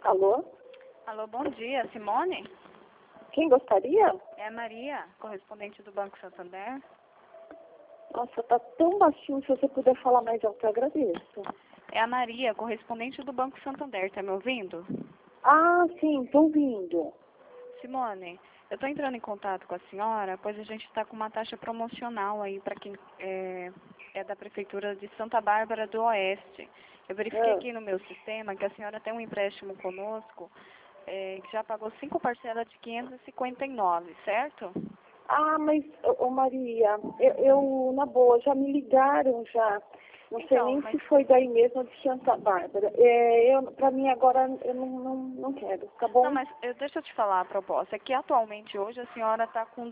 Alô? Alô, bom dia, Simone? Quem gostaria? É a Maria, correspondente do Banco Santander. Nossa, tá tão baixinho, se você puder falar mais alto, eu agradeço. É a Maria, correspondente do Banco Santander, tá me ouvindo? Ah, sim, tô ouvindo. Simone, eu estou entrando em contato com a senhora, pois a gente está com uma taxa promocional aí para quem é da Prefeitura de Santa Bárbara do Oeste. Eu verifiquei aqui no meu sistema que a senhora tem um empréstimo conosco que já pagou 5 parcelas de 559, certo? Ah, mas, ô Maria, na boa, já me ligaram já. Não sei Então, nem mas se foi daí mesmo de Santa Bárbara. Pra mim agora, eu não quero, tá bom? não, mas deixa eu te falar a proposta. É que atualmente hoje a senhora está com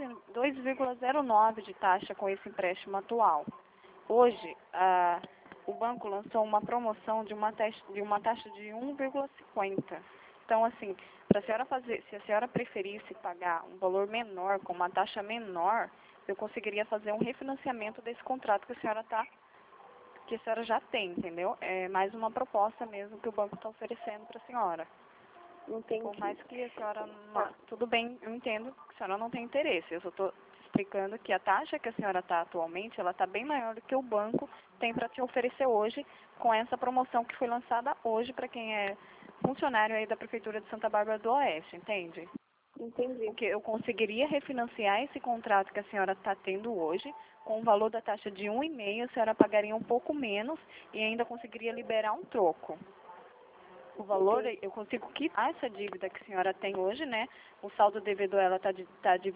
2,09 de taxa com esse empréstimo atual. Hoje, o banco lançou uma promoção de uma taxa de 1,50. Então, assim, para a senhora fazer, se a senhora preferisse pagar um valor menor, com uma taxa menor, eu conseguiria fazer um refinanciamento desse contrato que a senhora já tem, entendeu? É mais uma proposta mesmo que o banco está oferecendo para a senhora. Entendi. Por mais que a senhora Tá. tudo bem, eu entendo que a senhora não tem interesse. Eu só estou explicando que a taxa que a senhora está atualmente, ela está bem maior do que o banco tem para te oferecer hoje, com essa promoção que foi lançada hoje para quem é funcionário aí da Prefeitura de Santa Bárbara do Oeste, entende? Entendi. Porque eu conseguiria refinanciar esse contrato que a senhora está tendo hoje, com o valor da taxa de 1,5, a senhora pagaria um pouco menos e ainda conseguiria liberar um troco. O valor, eu consigo quitar essa dívida que a senhora tem hoje, né? O saldo devedor ela está de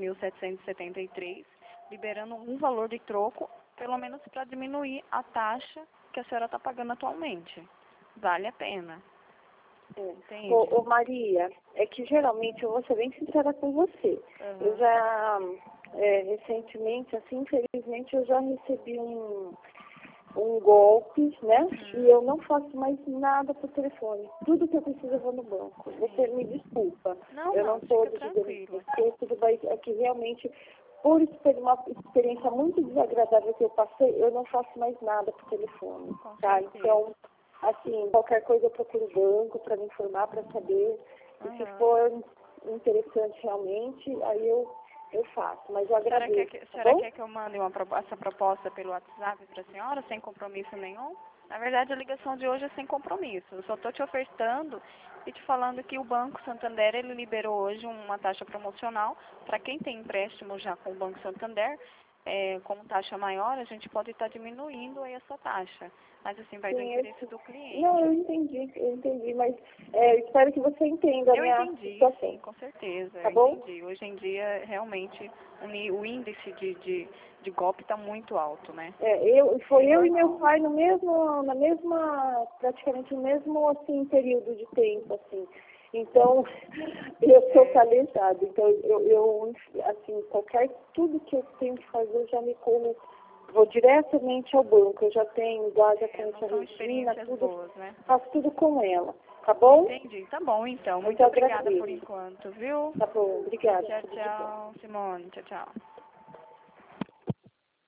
21.773, liberando um valor de troco, pelo menos para diminuir a taxa que a senhora está pagando atualmente. Vale a pena. Entende? Ô Maria, é que geralmente, eu vou ser bem sincera com você. Eu já, recentemente, assim, infelizmente, eu já recebi um golpe, né? E eu não faço mais nada por telefone. Tudo que eu preciso eu vou no banco. Você me desculpa. Não, Eu não estou fica dizendo tranquila. que tudo vai, é que realmente, por uma experiência muito desagradável que eu passei, eu não faço mais nada por telefone, Com tá? certeza. Então, assim, qualquer coisa eu procuro o banco para me informar, para saber. E se for interessante realmente, aí eu faço. Mas eu A senhora agradeço, a tá senhora bom? quer que eu mande essa proposta pelo WhatsApp para a senhora, sem compromisso nenhum? Na verdade, a ligação de hoje é sem compromisso. Eu só estou te ofertando e te falando que o Banco Santander, ele liberou hoje uma taxa promocional para quem tem empréstimo já com o Banco Santander, com taxa maior, a gente pode estar diminuindo aí essa taxa. Mas assim, vai do interesse do cliente. Não, eu entendi, mas espero que você entenda a Eu minha entendi, situação. sim, com certeza, Tá eu bom? entendi. Hoje em dia, realmente, o índice de golpe está muito alto, né? Foi eu e normal. meu pai praticamente no mesmo, assim, período de tempo, assim. Então, eu sou calejada. Então, assim, tudo que eu tenho que fazer, eu já me corro, vou diretamente ao banco. Eu já tenho já conheço a Não são Regina, experiências tudo, boas, né? faço tudo com ela. Tá bom? Entendi, tá bom então. Muito Muito obrigada por agradeço. enquanto, viu? Tá bom, obrigada. Tchau, Tudo de bom. tchau, Simone. Tchau, tchau.